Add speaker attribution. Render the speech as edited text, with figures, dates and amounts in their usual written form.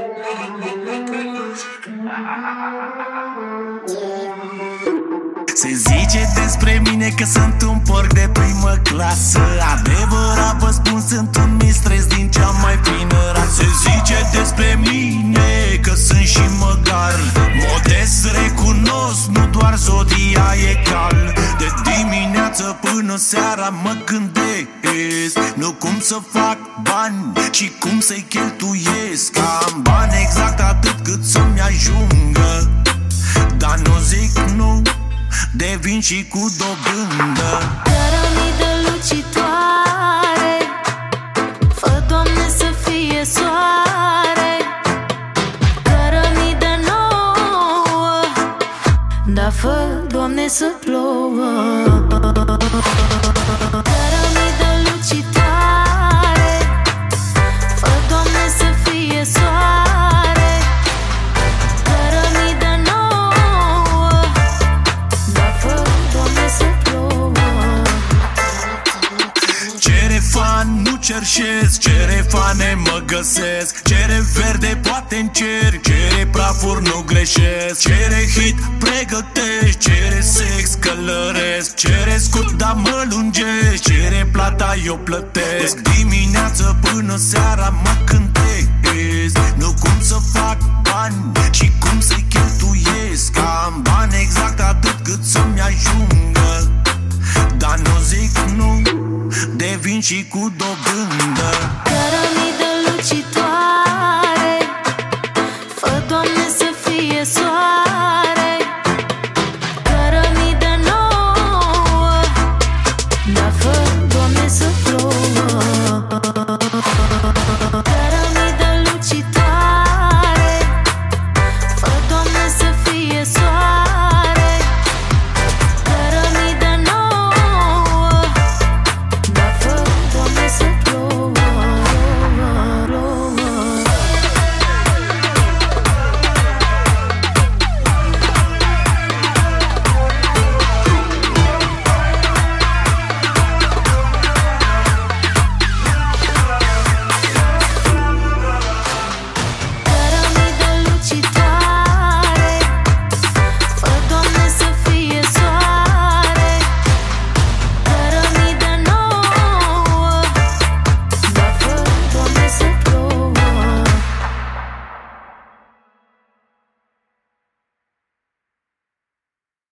Speaker 1: Se zice despre mine că sunt un porc de primă clasă. Adevărat vă spun, sunt un mistreț din cea mai fină rasă. Se zice despre mine că sunt și măgar. Modest recunosc, nu doar zodia e cal. De dimineață până seara mă gândesc, nu cum să fac bani, ci cum să-i cheltuiesc. Am bani exact atât cât să-mi ajungă, dar nu zic nu, devin și cu dobândă.
Speaker 2: Cărămidă lucitoare, fă, Doamne, să fie soare. Cărămidă nouă, dar fă, Doamne, să plouă. Cărămidă lucitoare, fă, Doamne, să fie soare. Cărămidă nouă, dar fă, Doamne, să plouă.
Speaker 1: Cere fan, nu cerșesc, cere fane, mă găsesc. Cere verde, poate încerc, cere prafuri, nu greșesc. Cere hit, pregătești, cere sex, călăresc. Cere scut, dar mă lungesc, cere plata, eu plătesc. Dimineață până seara mă cântesc, nu cum să fac bani, ci cum să-i cheltuiesc. Am bani exact atât cât să-mi ajungă, dar nu zic nu, devin și cu dobândă.
Speaker 2: Cărămidă